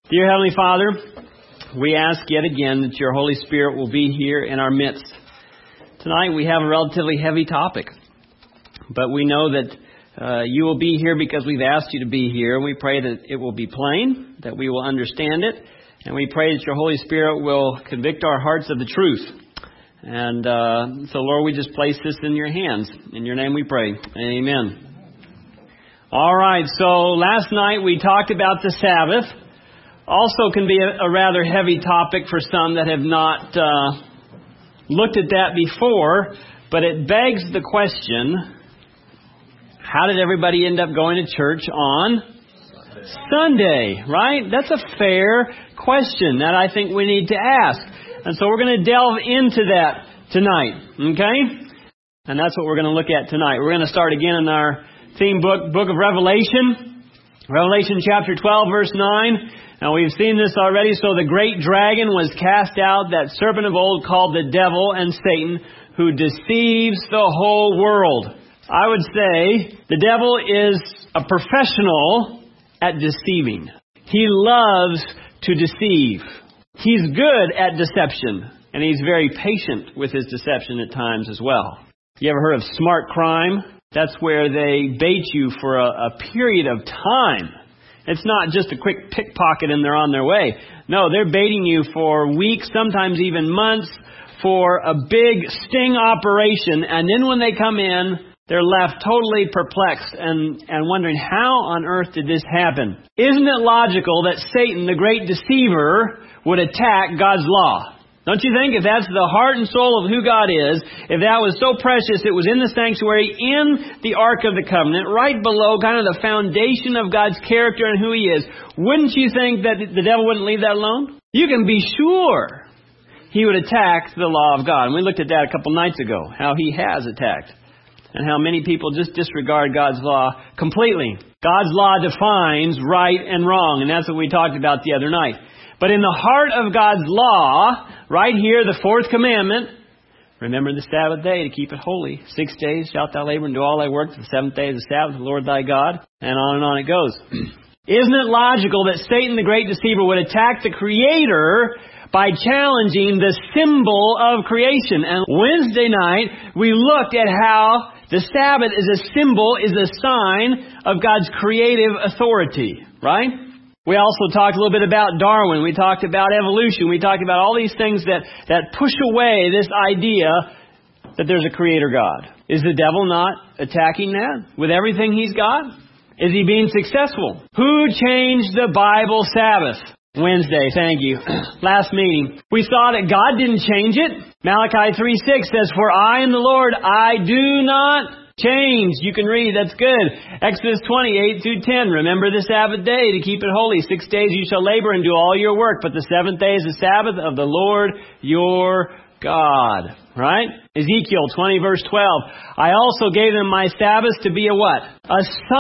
Dear Heavenly Father, we ask yet again that your Holy Spirit will be here in our midst. Tonight we have a relatively heavy topic, but we know that you will be here because we've asked you to be here. We pray that it will be plain, that we will understand it, and we pray that your Holy Spirit will convict our hearts of the truth. And so, Lord, we just place this in your hands. In your name we pray. Amen. All right, so last night we talked about the Sabbath. Also can be a rather heavy topic for some that have not looked at that before, but it begs the question, how did everybody end up going to church on Sunday, right? That's a fair question that I think we need to ask. And so we're going to delve into that tonight, okay? And that's what we're going to look at tonight. We're going to start again in our theme book of Revelation. Revelation chapter 12, verse 9. Now, we've seen this already. So the great dragon was cast out, that serpent of old called the devil and Satan, who deceives the whole world. I would say the devil is a professional at deceiving. He loves to deceive. He's good at deception, and he's very patient with his deception at times as well. You ever heard of smart crime? That's where they bait you for a period of time. It's not just a quick pickpocket and they're on their way. No, they're baiting you for weeks, sometimes even months, for a big sting operation. And then when they come in, they're left totally perplexed and wondering, how on earth did this happen? Isn't it logical that Satan, the great deceiver, would attack God's law? Don't you think? If that's the heart and soul of who God is, if that was so precious, it was in the sanctuary, in the Ark of the Covenant, right below kind of the foundation of God's character and who He is, wouldn't you think that the devil wouldn't leave that alone? You can be sure he would attack the law of God. And we looked at that a couple nights ago, how he has attacked, and how many people just disregard God's law completely. God's law defines right and wrong, and that's what we talked about the other night. But in the heart of God's law, right here, the fourth commandment, remember the Sabbath day to keep it holy. 6 days shalt thou labor and do all thy work. The seventh day is the Sabbath of the Lord thy God. And on it goes. Isn't it logical that Satan, the great deceiver, would attack the Creator by challenging the symbol of creation? And Wednesday night, we looked at how the Sabbath is a symbol, is a sign of God's creative authority, right? We also talked a little bit about Darwin. We talked about evolution. We talked about all these things that push away this idea that there's a creator God. Is the devil not attacking that with everything he's got? Is he being successful? Who changed the Bible Sabbath? Wednesday, thank you. Last meeting. We saw that God didn't change it. Malachi 3:6 says, "For I am the Lord, I do not change." You can read, that's good. Exodus 20:8-10. Remember the Sabbath day to keep it holy. 6 days you shall labor and do all your work, but the seventh day is the Sabbath of the Lord your God. Right? Ezekiel 20 verse 12. "I also gave them my Sabbaths to be a what? A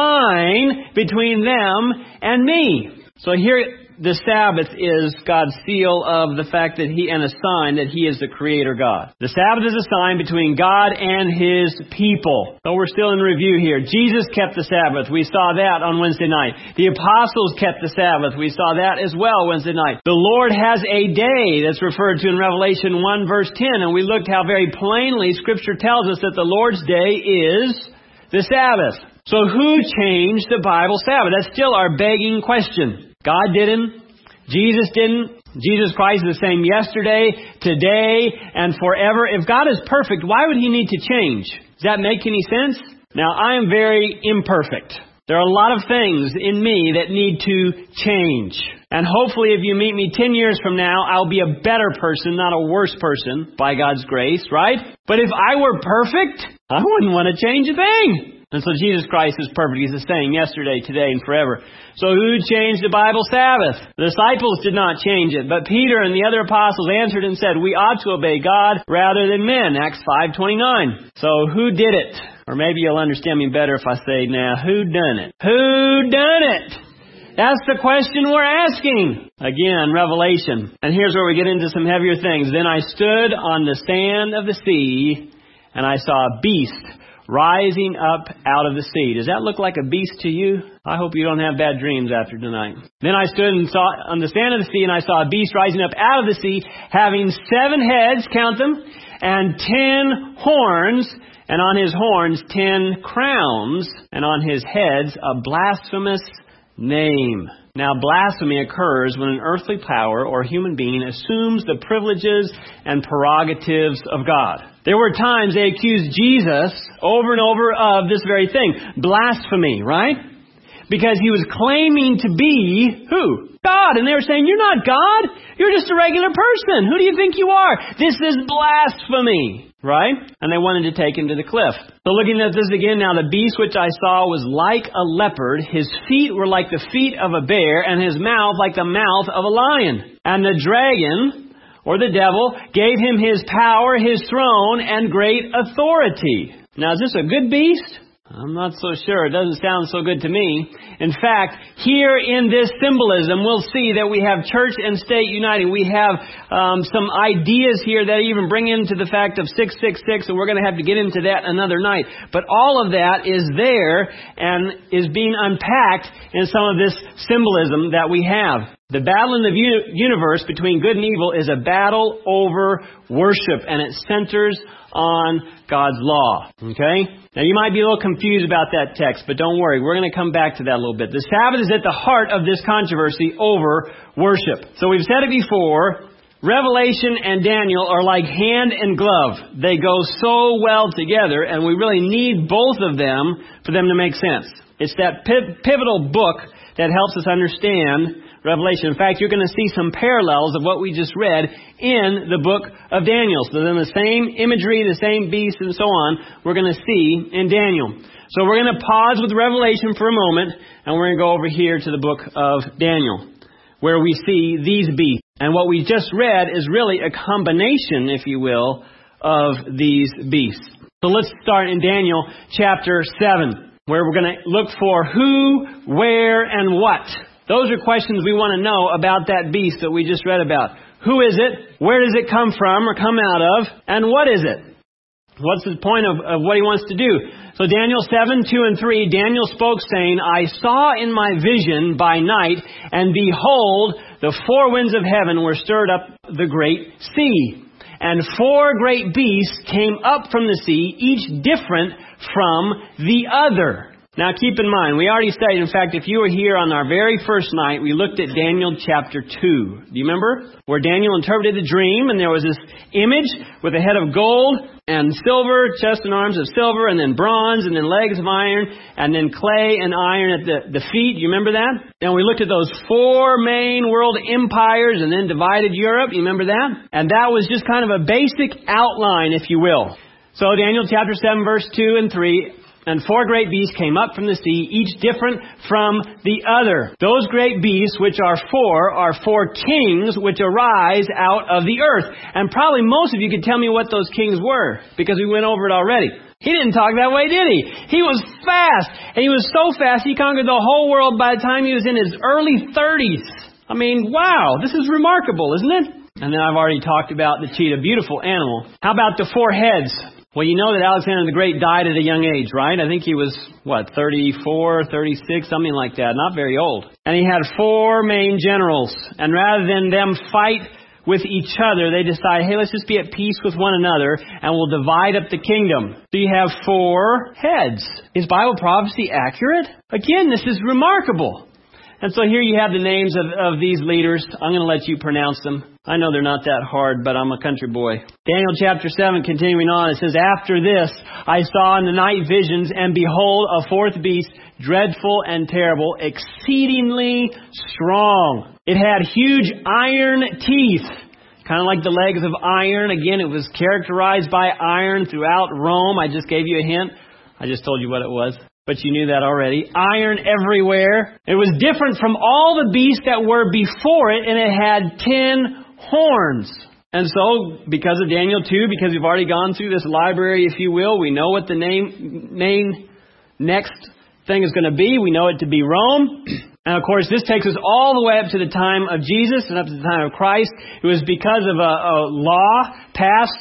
sign between them and me." So here the Sabbath is God's seal of the fact that and a sign that He is the Creator God. The Sabbath is a sign between God and His people. So we're still in review here. Jesus kept the Sabbath. We saw that on Wednesday night. The apostles kept the Sabbath. We saw that as well Wednesday night. The Lord has a day that's referred to in Revelation 1 verse 10. And we looked how very plainly Scripture tells us that the Lord's day is the Sabbath. So who changed the Bible Sabbath? That's still our begging question. God didn't. Jesus didn't. Jesus Christ is the same yesterday, today, and forever. If God is perfect, why would He need to change? Does that make any sense? Now, I am very imperfect. There are a lot of things in me that need to change. And hopefully if you meet me 10 years from now, I'll be a better person, not a worse person, by God's grace, right? But if I were perfect, I wouldn't want to change a thing. And so Jesus Christ is perfect. He's the same yesterday, today, and forever. So who changed the Bible Sabbath? The disciples did not change it. But Peter and the other apostles answered and said, "We ought to obey God rather than men." Acts 5:29. So who did it? Or maybe you'll understand me better if I say, now, who done it? Who done it? That's the question we're asking. Again, Revelation. And here's where we get into some heavier things. "Then I stood on the sand of the sea, and I saw a beast rising up out of the sea. Does that look like a beast to you? I hope you don't have bad dreams after tonight. Then I stood and saw on the sand of the sea, and I saw a beast rising up out of the sea, having 7 heads, count them, and 10 horns, and on his horns 10 crowns, and on his heads a blasphemous name. Now, blasphemy occurs when an earthly power or human being assumes the privileges and prerogatives of God. There were times they accused Jesus over and over of this very thing, blasphemy, right? Because he was claiming to be who? God. And they were saying, you're not God. You're just a regular person. Who do you think you are? This is blasphemy. Right? And they wanted to take him to the cliff. So looking at this again now, the beast which I saw was like a leopard. His feet were like the feet of a bear, and his mouth like the mouth of a lion. And the dragon, or the devil, gave him his power, his throne, and great authority. Now, is this a good beast? I'm not so sure. It doesn't sound so good to me. In fact, here in this symbolism, we'll see that we have church and state uniting. We have some ideas here that even bring into the fact of 666, and we're going to have to get into that another night. But all of that is there and is being unpacked in some of this symbolism that we have. The battle in the universe between good and evil is a battle over worship, and it centers on God's law. Okay? Now, you might be a little confused about that text, but don't worry. We're going to come back to that a little bit. The Sabbath is at the heart of this controversy over worship. So we've said it before. Revelation and Daniel are like hand and glove. They go so well together, and we really need both of them for them to make sense. It's that pivotal book that helps us understand Revelation. In fact, you're going to see some parallels of what we just read in the book of Daniel. So then the same imagery, the same beast, and so on, we're going to see in Daniel. So we're going to pause with Revelation for a moment, and we're going to go over here to the book of Daniel, where we see these beasts. And what we just read is really a combination, if you will, of these beasts. So let's start in Daniel chapter 7, where we're going to look for who, where, and what. Those are questions we want to know about that beast that we just read about. Who is it? Where does it come from or come out of? And what is it? What's the point of what he wants to do? So Daniel 7, 2 and 3, Daniel spoke saying, I saw in my vision by night, and behold, the 4 winds of heaven were stirred up the great sea. And 4 great beasts came up from the sea, each different from the other. Now keep in mind, we already studied, in fact, if you were here on our very first night, we looked at Daniel chapter 2. Do you remember? Where Daniel interpreted the dream, and there was this image with a head of gold and silver, chest and arms of silver, and then bronze, and then legs of iron, and then clay and iron at the feet. Do you remember that? And we looked at those 4 main world empires and then divided Europe. You remember that? And that was just kind of a basic outline, if you will. So Daniel chapter 7, verse 2 and 3... And 4 great beasts came up from the sea, each different from the other. Those great beasts, which are 4 kings which arise out of the earth. And probably most of you could tell me what those kings were, because we went over it already. He didn't talk that way, did he? He was fast. And he was so fast, he conquered the whole world by the time he was in his early 30s. I mean, wow, this is remarkable, isn't it? And then I've already talked about the cheetah, beautiful animal. How about the 4 heads? Well, you know that Alexander the Great died at a young age, right? I think he was, 34, 36, something like that. Not very old. And he had 4 main generals. And rather than them fight with each other, they decided, hey, let's just be at peace with one another, and we'll divide up the kingdom. So you have 4 heads. Is Bible prophecy accurate? Again, this is remarkable. And so here you have the names of these leaders. I'm going to let you pronounce them. I know they're not that hard, but I'm a country boy. Daniel chapter 7, continuing on, it says, After this I saw in the night visions, and behold, a 4th beast, dreadful and terrible, exceedingly strong. It had huge iron teeth, kind of like the legs of iron. Again, it was characterized by iron throughout Rome. I just gave you a hint. I just told you what it was. But you knew that already. Iron everywhere. It was different from all the beasts that were before it, and it had 10 horns. And so, because of Daniel 2, because we've already gone through this library, if you will, we know what the main next thing is going to be. We know it to be Rome. And of course, this takes us all the way up to the time of Jesus and up to the time of Christ. It was because of a law passed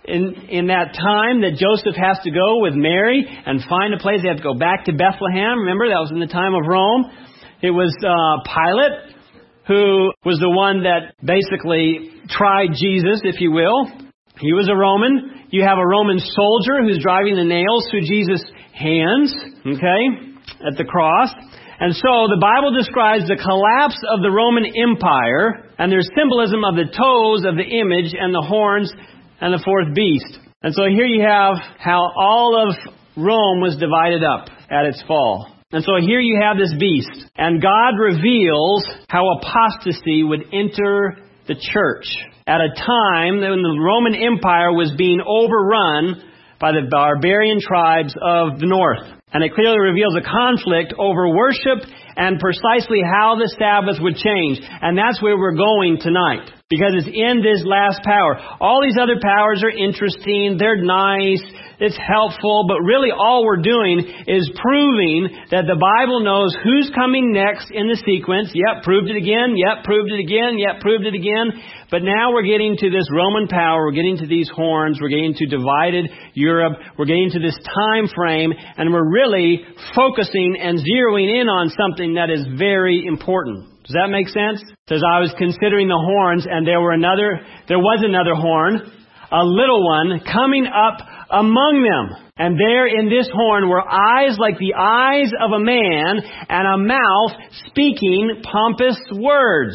in that time that Joseph has to go with Mary and find a place. They have to go back to Bethlehem. Remember, that was in the time of Rome. It was Pilate who was the one that basically tried Jesus, if you will. He was a Roman. You have a Roman soldier who's driving the nails through Jesus' hands, okay, at the cross. And so the Bible describes the collapse of the Roman Empire, and there's symbolism of the toes of the image and the horns and the fourth beast. And so here you have how all of Rome was divided up at its fall. And so here you have this beast. And God reveals how apostasy would enter the church at a time when the Roman Empire was being overrun by the barbarian tribes of the north. And it clearly reveals a conflict over worship and precisely how the Sabbath would change. And that's where we're going tonight, because it's in this last power. All these other powers are interesting. They're nice. It's helpful. But really all we're doing is proving that the Bible knows who's coming next in the sequence. Yep, proved it again. Yep, proved it again. Yep, proved it again. But now we're getting to this Roman power. We're getting to these horns. We're getting to divided Europe. We're getting to this time frame. And we're really focusing and zeroing in on something that is very important. Does that make sense? It says, I was considering the horns, and there was another horn, a little one, coming up among them. And there in this horn were eyes like the eyes of a man, and a mouth speaking pompous words.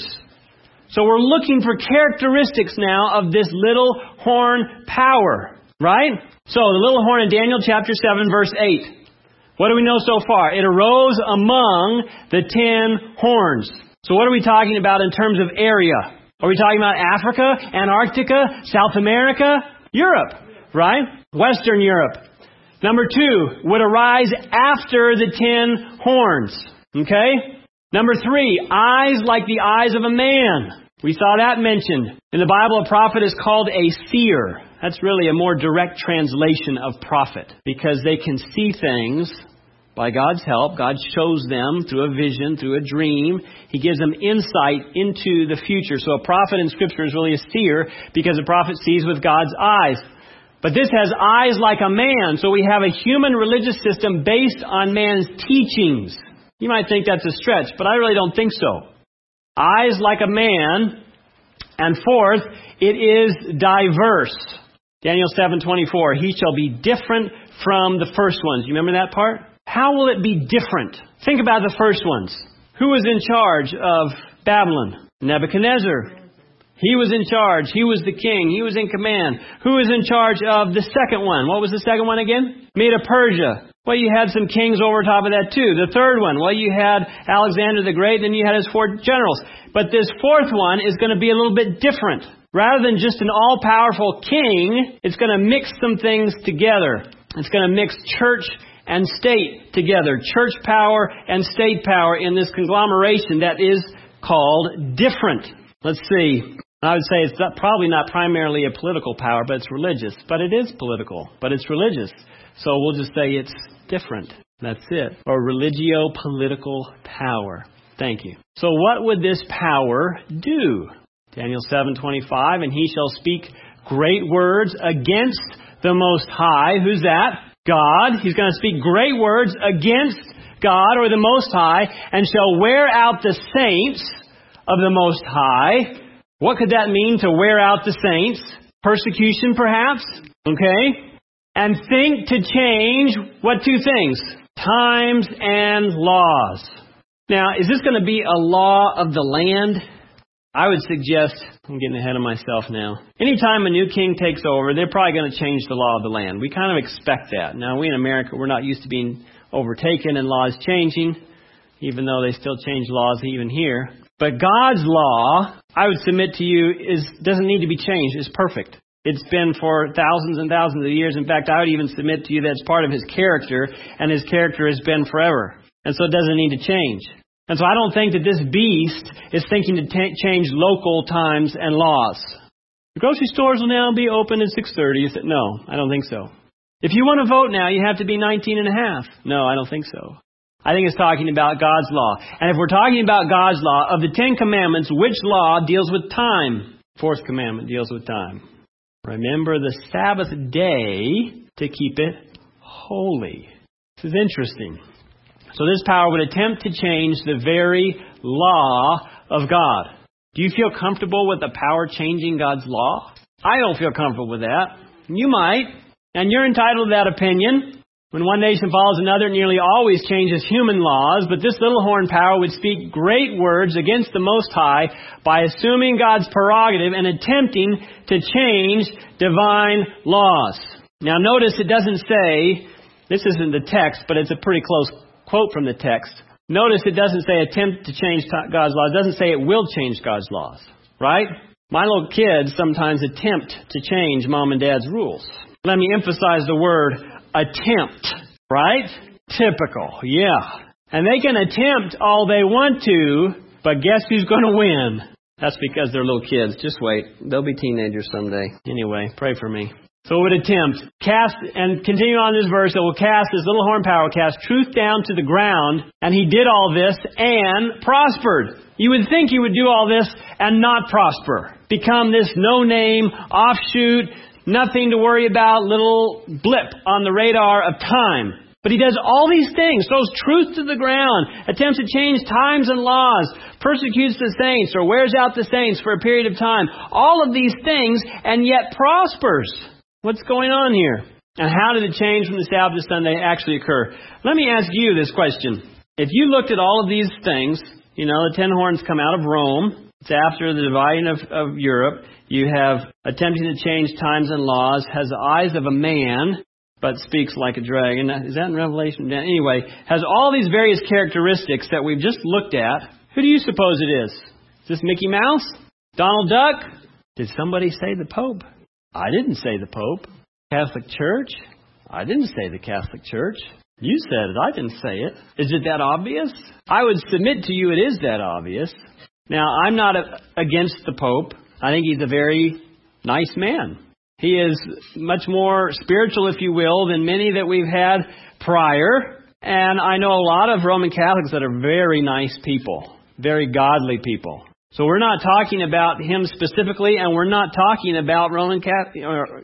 So we're looking for characteristics now of this little horn power, right? So the little horn in Daniel chapter 7, verse 8. What do we know so far? It arose among the 10 horns. So what are we talking about in terms of area? Are we talking about Africa, Antarctica, South America, Europe, right? Western Europe. Number 2, would arise after the 10 horns. Okay? Number 3, eyes like the eyes of a man. We saw that mentioned. In the Bible, a prophet is called a seer. That's really a more direct translation of prophet, because they can see things by God's help. God shows them through a vision, through a dream. He gives them insight into the future. So a prophet in Scripture is really a seer, because a prophet sees with God's eyes. But this has eyes like a man. So we have a human religious system based on man's teachings. You might think that's a stretch, but I really don't think so. Eyes like a man. And fourth, it is diverse. Daniel 7:24, he shall be different from the first ones. You remember that part? How will it be different? Think about the first ones. Who was in charge of Babylon? Nebuchadnezzar. He was in charge. He was the king. He was in command. Who was in charge of the second one? What was the second one again? Medo-Persia. Well, you had some kings over top of that too. The third one, well, you had Alexander the Great, then you had his 4 generals. But this fourth one is going to be a little bit different. Rather than just an all-powerful king, it's going to mix some things together. It's going to mix church and state together. Church power and state power in this conglomeration that is called different. Let's see. I would say it's probably not primarily a political power, but it's religious. But it is political, but it's religious. So we'll just say it's different. That's it. Or religio-political power. Thank you. So what would this power do? Daniel 7:25, and he shall speak great words against the Most High. Who's that? God. He's going to speak great words against God or the Most High, and shall wear out the saints of the Most High. What could that mean, to wear out the saints? Persecution, perhaps? Okay. And think to change what 2 things? Times and laws. Now, is this going to be a law of the land? I would suggest, I'm getting ahead of myself now. Anytime a new king takes over, they're probably going to change the law of the land. We kind of expect that. Now, we in America, we're not used to being overtaken and laws changing, even though they still change laws even here. But God's law, I would submit to you, doesn't need to be changed. It's perfect. It's been for thousands and thousands of years. In fact, I would even submit to you that it's part of His character, and His character has been forever. And so it doesn't need to change. And so I don't think that this beast is thinking to change local times and laws. The grocery stores will now be open at 6:30. No, I don't think so. If you want to vote now, you have to be 19 and a half. No, I don't think so. I think it's talking about God's law. And if we're talking about God's law, of the 10 commandments, which law deals with time? 4th commandment deals with time. Remember the Sabbath day to keep it holy. This is interesting. So this power would attempt to change the very law of God. Do you feel comfortable with the power changing God's law? I don't feel comfortable with that. You might, and you're entitled to that opinion. When one nation follows another, it nearly always changes human laws, but this little horn power would speak great words against the Most High by assuming God's prerogative and attempting to change divine laws. Now notice it doesn't say, this isn't the text, but it's a pretty close quote from the text. Notice it doesn't say attempt to change God's laws. It doesn't say it will change God's laws, right? My little kids sometimes attempt to change mom and dad's rules. Let me emphasize the word attempt, right? Typical, yeah. And they can attempt all they want to, but guess who's going to win? That's because they're little kids. Just wait. They'll be teenagers someday. Anyway, pray for me. So it would attempt, cast, and continue on this verse, it will cast, this little horn power will cast truth down to the ground, and he did all this and prospered. You would think he would do all this and not prosper. Become this no-name, offshoot, nothing to worry about, little blip on the radar of time. But he does all these things, throws truth to the ground, attempts to change times and laws, persecutes the saints or wears out the saints for a period of time. All of these things, and yet prospers. What's going on here? And how did the change from the Sabbath to Sunday actually occur? Let me ask you this question. If you looked at all of these things, the 10 horns come out of Rome. It's after the dividing of Europe. You have attempting to change times and laws, has the eyes of a man, but speaks like a dragon. Is that in Revelation? Anyway, has all these various characteristics that we've just looked at. Who do you suppose it is? Is this Mickey Mouse? Donald Duck? Did somebody say the Pope? I didn't say the Pope. Catholic Church? I didn't say the Catholic Church. You said it. I didn't say it. Is it that obvious? I would submit to you it is that obvious. Now, I'm not against the Pope. I think he's a very nice man. He is much more spiritual, if you will, than many that we've had prior. And I know a lot of Roman Catholics that are very nice people, very godly people. So we're not talking about him specifically, and we're not talking about Roman Catholic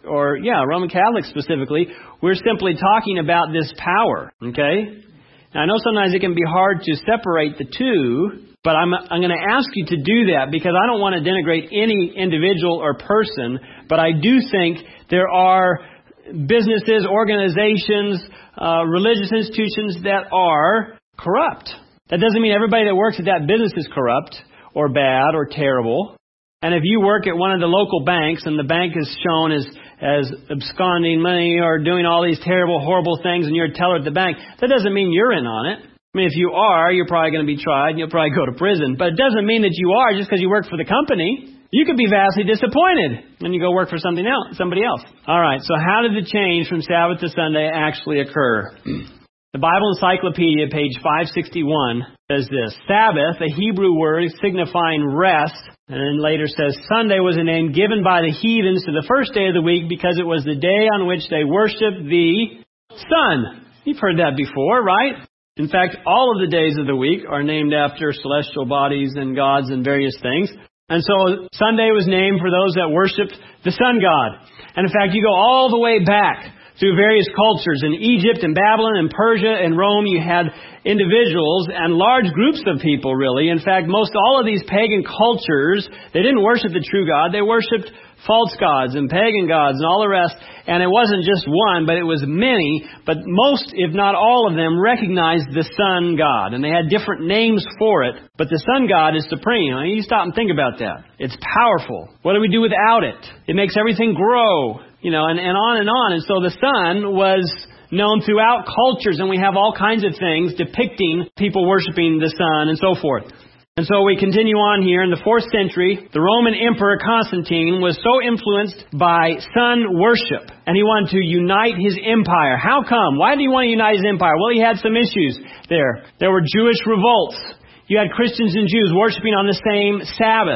Roman Catholics specifically. We're simply talking about this power. Okay. Now I know sometimes it can be hard to separate the two, but I'm going to ask you to do that because I don't want to denigrate any individual or person. But I do think there are businesses, organizations, religious institutions that are corrupt. That doesn't mean everybody that works at that business is corrupt or bad or terrible. And if you work at one of the local banks and the bank is shown as absconding money or doing all these terrible, horrible things and you're a teller at the bank, that doesn't mean you're in on it. I mean, if you are, you're probably going to be tried and you'll probably go to prison. But it doesn't mean that you are just because you work for the company. You could be vastly disappointed when you go work for somebody else. All right, so how did the change from Sabbath to Sunday actually occur? The Bible Encyclopedia, page 561, says this. Sabbath, a Hebrew word signifying rest, and then later says Sunday was a name given by the heathens to the first day of the week because it was the day on which they worshiped the sun. You've heard that before, right? In fact, all of the days of the week are named after celestial bodies and gods and various things. And so Sunday was named for those that worshiped the sun god. And in fact, you go all the way back through various cultures. In Egypt and Babylon and Persia and Rome, you had individuals and large groups of people, really. In fact, most all of these pagan cultures, they didn't worship the true God. They worshipped false gods and pagan gods and all the rest. And it wasn't just one, but it was many. But most, if not all of them, recognized the sun god. And they had different names for it. But the sun god is supreme. I mean, you stop and think about that. It's powerful. What do we do without it? It makes everything grow. And on and on. And so the sun was known throughout cultures, and we have all kinds of things depicting people worshiping the sun and so forth. And so we continue on here. In the 4th century, the Roman Emperor Constantine was so influenced by sun worship, and he wanted to unite his empire. How come? Why did he want to unite his empire? Well, he had some issues there. There were Jewish revolts. You had Christians and Jews worshiping on the same Sabbath.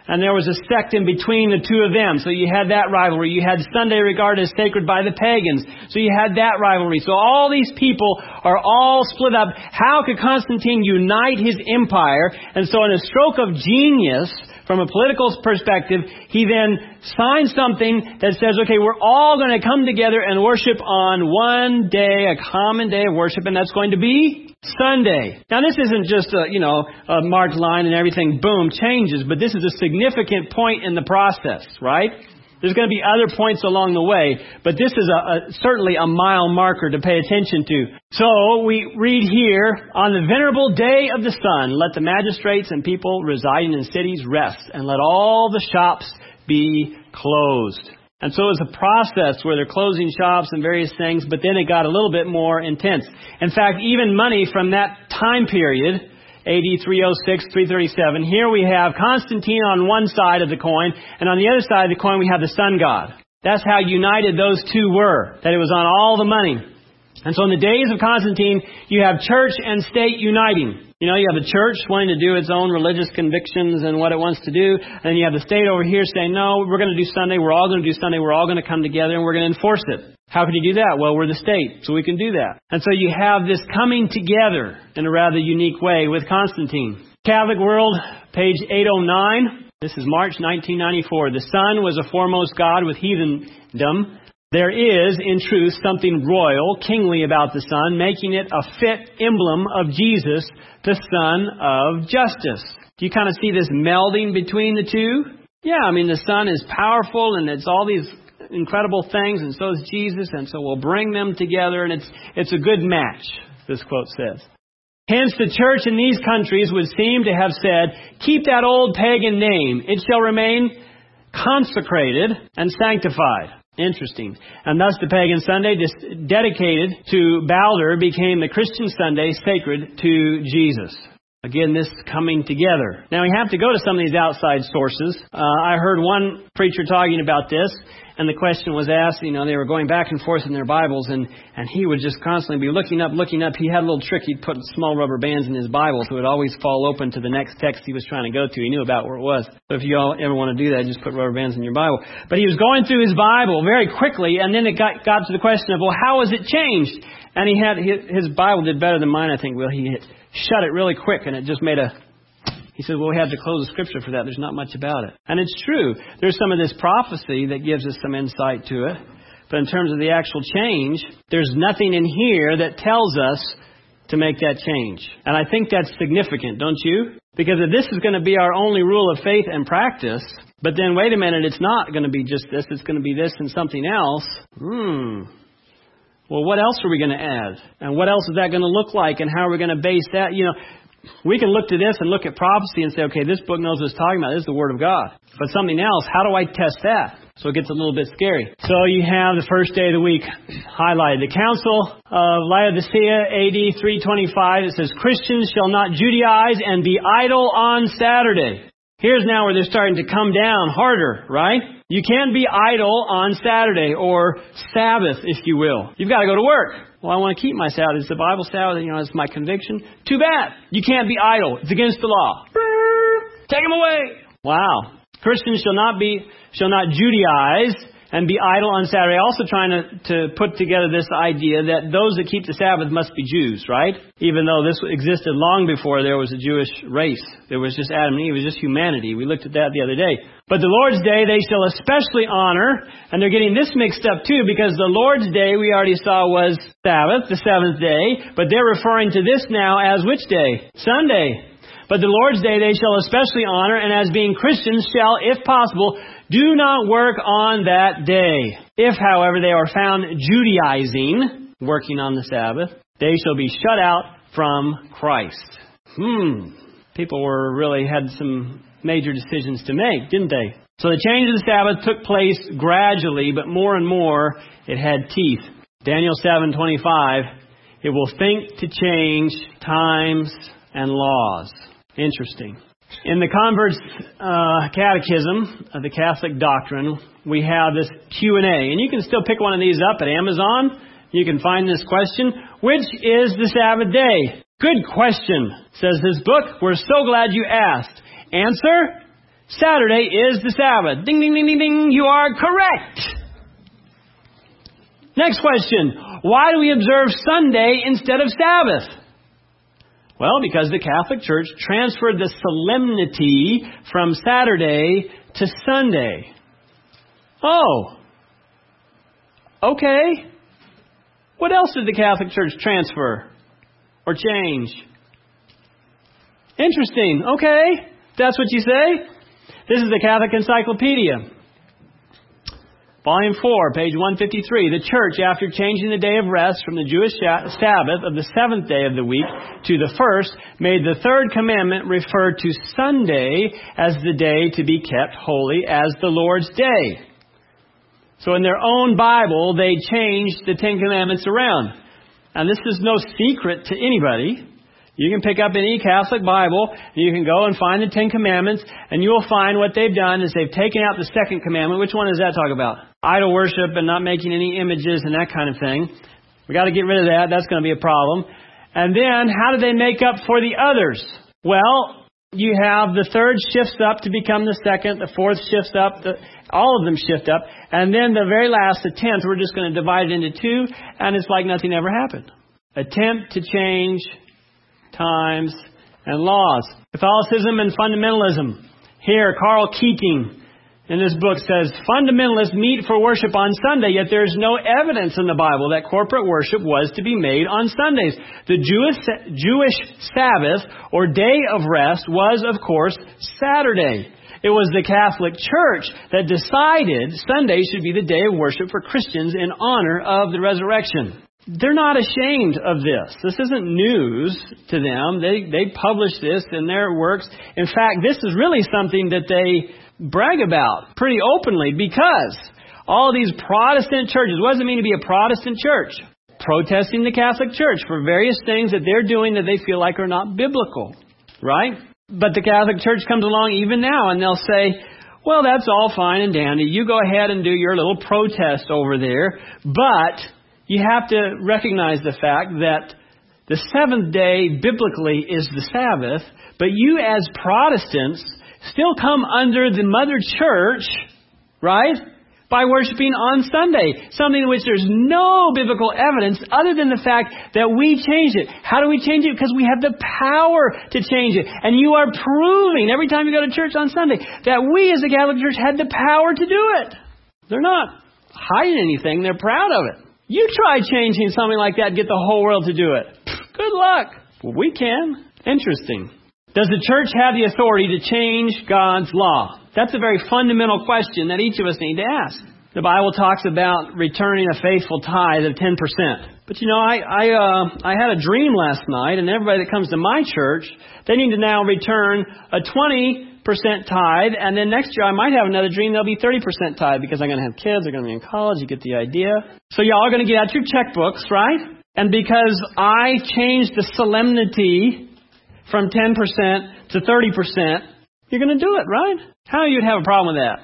and there was a sect in between the two of them. So you had that rivalry. You had Sunday regarded as sacred by the pagans. So you had that rivalry. So all these people are all split up. How could Constantine unite his empire? And so in a stroke of genius, from a political perspective, he then signs something that says, okay, we're all going to come together and worship on one day, a common day of worship, and that's going to be Sunday. Now, this isn't just a marked line and everything, boom, changes, but this is a significant point in the process, right? There's going to be other points along the way, but this is certainly a mile marker to pay attention to. So we read here, on the venerable day of the sun, let the magistrates and people residing in cities rest, and let all the shops be closed. And so it was a process where they're closing shops and various things, but then it got a little bit more intense. In fact, even money from that time period, AD 306, 337. Here we have Constantine on one side of the coin, and on the other side of the coin we have the sun god. That's how united those two were, that it was on all the money. And so in the days of Constantine, you have church and state uniting. You have the church wanting to do its own religious convictions and what it wants to do, and then you have the state over here saying, no, we're going to do Sunday, we're all going to do Sunday, we're all going to come together and we're going to enforce it. How can you do that? Well, we're the state, so we can do that. And so you have this coming together in a rather unique way with Constantine. Catholic World, page 809. This is March 1994. The sun was a foremost god with heathendom. There is, in truth, something royal, kingly about the sun, making it a fit emblem of Jesus, the Son of Justice. Do you kind of see this melding between the two? Yeah, the sun is powerful and it's all these incredible things, and so is Jesus, and so we'll bring them together, and it's a good match, this quote says. Hence the church in these countries would seem to have said, keep that old pagan name. It shall remain consecrated and sanctified. Interesting. And thus the pagan Sunday dedicated to Balder became the Christian Sunday sacred to Jesus. Again, this coming together. Now, we have to go to some of these outside sources. I heard one preacher talking about this, and the question was asked, they were going back and forth in their Bibles, and he would just constantly be looking up. He had a little trick. He'd put small rubber bands in his Bible, so it would always fall open to the next text he was trying to go to. He knew about where it was. So if you all ever want to do that, just put rubber bands in your Bible. But he was going through his Bible very quickly, and then it got to the question of, well, how has it changed? And he had his Bible did better than mine, I think. Well, he shut it really quick, and it just made he said, well, we have to close the scripture for that. There's not much about it. And it's true. There's some of this prophecy that gives us some insight to it. But in terms of the actual change, there's nothing in here that tells us to make that change. And I think that's significant, don't you? Because if this is going to be our only rule of faith and practice, but then wait a minute, it's not going to be just this, it's going to be this and something else. Well, what else are we going to add? And what else is that going to look like? And how are we going to base that? We can look to this and look at prophecy and say, okay, this book knows what it's talking about. This is the Word of God. But something else, how do I test that? So it gets a little bit scary. So you have the first day of the week highlighted. The Council of Laodicea, AD 325, it says, Christians shall not Judaize and be idle on Saturday. Here's now where they're starting to come down harder, right? You can't be idle on Saturday, or Sabbath, if you will. You've got to go to work. Well, I want to keep my Sabbath. It's the Bible Sabbath, it's my conviction. Too bad. You can't be idle. It's against the law. Take them away. Wow. Christians shall not Judaize and be idle on Saturday. Also trying to put together this idea that those that keep the Sabbath must be Jews, right? Even though this existed long before there was a Jewish race. There was just Adam and Eve. It was just humanity. We looked at that the other day. But the Lord's Day they shall especially honor. And they're getting this mixed up too, because the Lord's Day we already saw was Sabbath, the seventh day. But they're referring to this now as which day? Sunday. But the Lord's Day they shall especially honor, and as being Christians shall, if possible, do not work on that day. If, however, they are found Judaizing, working on the Sabbath, they shall be shut out from Christ. People really had some major decisions to make, didn't they? So the change of the Sabbath took place gradually, but more and more it had teeth. Daniel 7:25, it will think to change times and laws. Interesting. In the Convert's Catechism of the Catholic Doctrine, we have this Q&A. And you can still pick one of these up at Amazon. You can find this question, which is the Sabbath day? Good question, says this book. We're so glad you asked. Answer, Saturday is the Sabbath. Ding, ding, ding, ding, ding. You are correct. Next question. Why do we observe Sunday instead of Sabbath? Well, because the Catholic Church transferred the solemnity from Saturday to Sunday. Oh. Okay. What else did the Catholic Church transfer or change? Interesting. Okay. That's what you say? This is the Catholic Encyclopedia. Volume 4, page 153. The Church, after changing the day of rest from the Jewish Sabbath of the seventh day of the week to the first, made the third commandment refer to Sunday as the day to be kept holy as the Lord's day. So in their own Bible, they changed the Ten Commandments around. And this is no secret to anybody. You can pick up any Catholic Bible, and you can go and find the Ten Commandments, and you will find what they've done is they've taken out the second commandment. Which one does that talk about? Idol worship and not making any images and that kind of thing. We got to get rid of that. That's going to be a problem. And then, how do they make up for the others? Well, you have the third shifts up to become the second, the fourth shifts up, all of them shift up, and then the very last, the 10th, we're just going to divide it into two, and it's like nothing ever happened. Attempt to change times and laws. Catholicism and fundamentalism. Here, Carl Keating in this book says, fundamentalists meet for worship on Sunday, yet there is no evidence in the Bible that corporate worship was to be made on Sundays. The Jewish Sabbath, or day of rest, was, of course, Saturday. It was the Catholic Church that decided Sunday should be the day of worship for Christians in honor of the resurrection. They're not ashamed of this. This isn't news to them. They publish this in their works. In fact, this is really something that they brag about pretty openly, because all these Protestant churches, what does it mean to be a Protestant church? Protesting the Catholic Church for various things that they're doing that they feel like are not biblical, right? But the Catholic Church comes along even now and they'll say, well, that's all fine and dandy. You go ahead and do your little protest over there, but you have to recognize the fact that the seventh day biblically is the Sabbath, but you as Protestants still come under the Mother Church, right, by worshiping on Sunday, something in which there's no biblical evidence other than the fact that we changed it. How do we change it? Because we have the power to change it. And you are proving every time you go to church on Sunday that we as the Catholic Church had the power to do it. They're not hiding anything. They're proud of it. You try changing something like that and get the whole world to do it. Good luck. Well, we can. Interesting. Does the church have the authority to change God's law? That's a very fundamental question that each of us need to ask. The Bible talks about returning a faithful tithe of 10%. But you know, I had a dream last night, and everybody that comes to my church, they need to now return a 20% tithe, and then next year I might have another dream there'll be 30% tithe because I'm going to have kids, they're going to be in college, you get the idea. So y'all are going to get out your checkbooks, right? And because I changed the solemnity from 10% to 30%, you're going to do it, right? How you'd have a problem with that?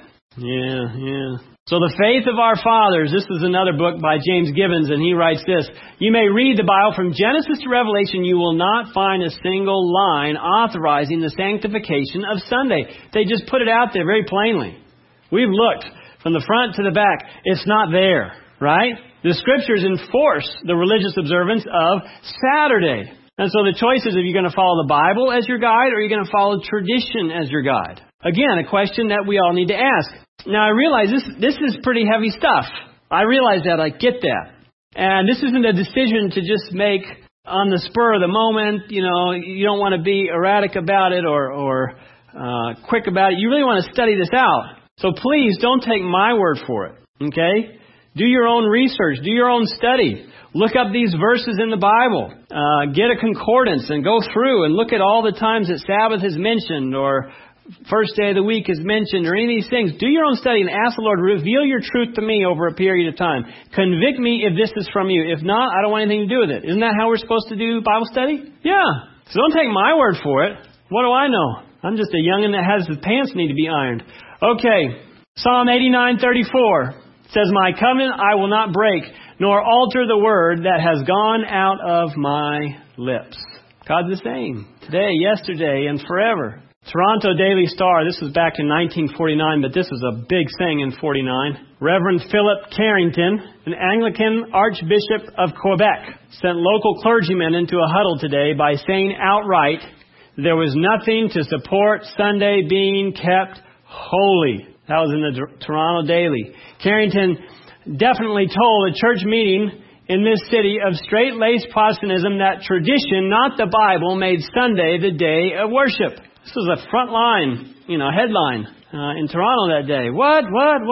Yeah. So the faith of our fathers, this is another book by James Gibbons, and he writes this: you may read the Bible from Genesis to Revelation, you will not find a single line authorizing the sanctification of Sunday. They just put it out there very plainly. We've looked from the front to the back. It's not there, right? The Scriptures enforce the religious observance of Saturday. And so the choice is if you're going to follow the Bible as your guide or you're going to follow tradition as your guide. Again, a question that we all need to ask. Now, I realize this is pretty heavy stuff. I realize that. I get that. And this isn't a decision to just make on the spur of the moment. You know, you don't want to be erratic about it or quick about it. You really want to study this out. So please don't take my word for it. Okay? Do your own research. Do your own study. Look up these verses in the Bible. Get a concordance and go through and look at all the times that Sabbath is mentioned or first day of the week is mentioned or any of these things. Do your own study and ask the Lord, reveal your truth to me over a period of time. Convict me if this is from you. If not, I don't want anything to do with it. Isn't that how we're supposed to do Bible study? Yeah. So don't take my word for it. What do I know? I'm just a youngin' that has his pants need to be ironed. Okay. Psalm 89:34 says, my covenant I will not break, nor alter the word that has gone out of my lips. God's the same today, yesterday, and forever. Toronto Daily Star, this was back in 1949, but this was a big thing in 49. Reverend Philip Carrington, an Anglican Archbishop of Quebec, sent local clergymen into a huddle today by saying outright there was nothing to support Sunday being kept holy. That was in the Toronto Daily. Carrington definitely told a church meeting in this city of straight-laced Protestantism that tradition, not the Bible, made Sunday the day of worship. This was a front line, headline in Toronto that day. What?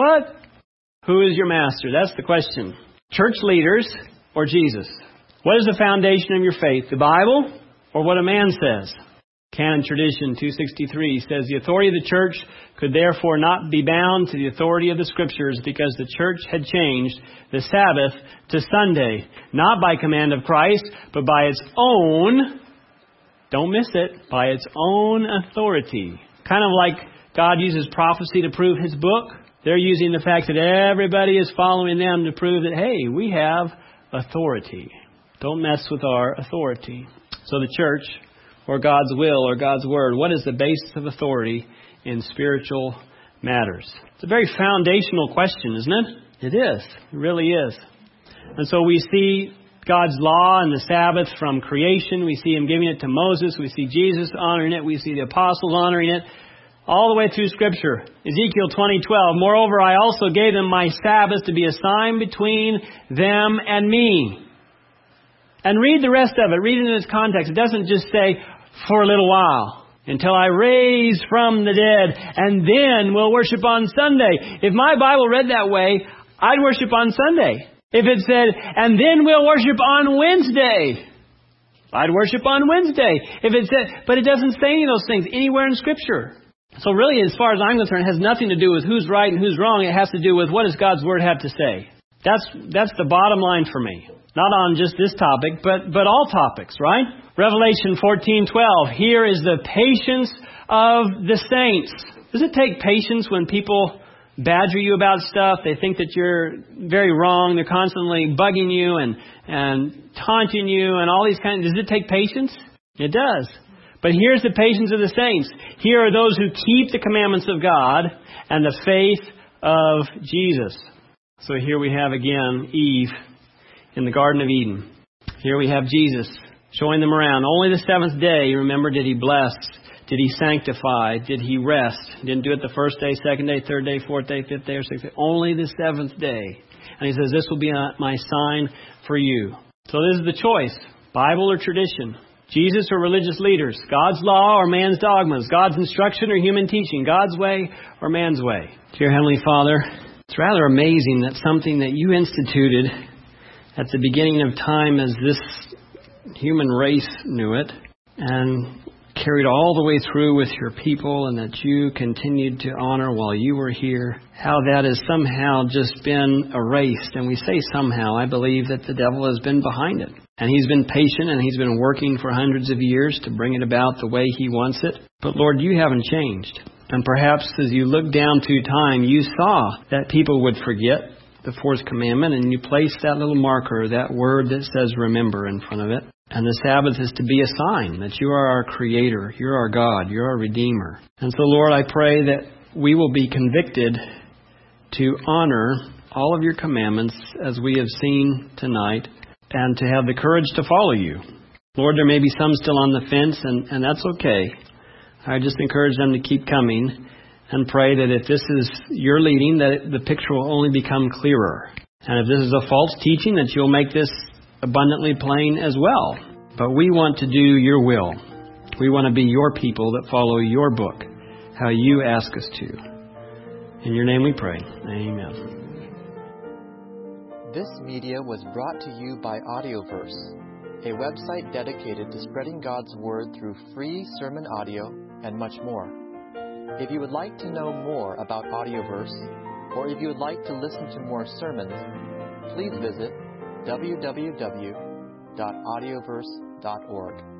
Who is your master? That's the question. Church leaders or Jesus? What is the foundation of your faith? The Bible or what a man says? Canon Tradition 263 says the authority of the church could therefore not be bound to the authority of the Scriptures because the church had changed the Sabbath to Sunday, not by command of Christ, but by its own, don't miss it, by its own authority. Kind of like God uses prophecy to prove His book. They're using the fact that everybody is following them to prove that, hey, we have authority. Don't mess with our authority. So the church, or God's will, or God's Word, what is the basis of authority in spiritual matters? It's a very foundational question, isn't it? It is. It really is. And so we see God's law and the Sabbath from creation. We see Him giving it to Moses. We see Jesus honoring it. We see the apostles honoring it. All the way through Scripture. Ezekiel 20:12. Moreover, I also gave them my Sabbath to be a sign between them and me. And read the rest of it. Read it in its context. It doesn't just say, for a little while, until I raise from the dead, and then we'll worship on Sunday. If my Bible read that way, I'd worship on Sunday. If it said, and then we'll worship on Wednesday, I'd worship on Wednesday. If it said, but it doesn't say any of those things anywhere in Scripture. So really, as far as I'm concerned, it has nothing to do with who's right and who's wrong. It has to do with what does God's Word have to say. That's the bottom line for me. Not on just this topic, but all topics, right? Revelation 14:12. Here is the patience of the saints. Does it take patience when people badger you about stuff? They think that you're very wrong. They're constantly bugging you and taunting you and all these kinds. Does it take patience? It does. But here's the patience of the saints. Here are those who keep the commandments of God and the faith of Jesus. So here we have again Eve in the Garden of Eden. Here we have Jesus showing them around. Only the seventh day, remember, did He bless? Did He sanctify? Did He rest? Didn't do it the first day, second day, third day, fourth day, fifth day, or sixth day. Only the seventh day. And He says, this will be my sign for you. So this is the choice. Bible or tradition? Jesus or religious leaders? God's law or man's dogmas? God's instruction or human teaching? God's way or man's way? Dear Heavenly Father, it's rather amazing that something that You instituted at the beginning of time as this human race knew it and carried all the way through with Your people and that You continued to honor while You were here, how that has somehow just been erased. And we say somehow, I believe that the devil has been behind it. And he's been patient and he's been working for hundreds of years to bring it about the way He wants it. But Lord, You haven't changed. And perhaps as You look down through time, You saw that people would forget the fourth commandment and You placed that little marker, that word that says remember in front of it. And the Sabbath is to be a sign that You are our Creator, You're our God, You're our Redeemer. And so Lord, I pray that we will be convicted to honor all of Your commandments as we have seen tonight and to have the courage to follow You. Lord, there may be some still on the fence and that's okay. I just encourage them to keep coming and pray that if this is Your leading, that the picture will only become clearer. And if this is a false teaching, that You'll make this abundantly plain as well. But we want to do Your will. We want to be Your people that follow Your book, how You ask us to. In Your name we pray. Amen. This media was brought to you by Audioverse, a website dedicated to spreading God's Word through free sermon audio and much more. If you would like to know more about Audioverse, or if you would like to listen to more sermons, please visit www.audioverse.org.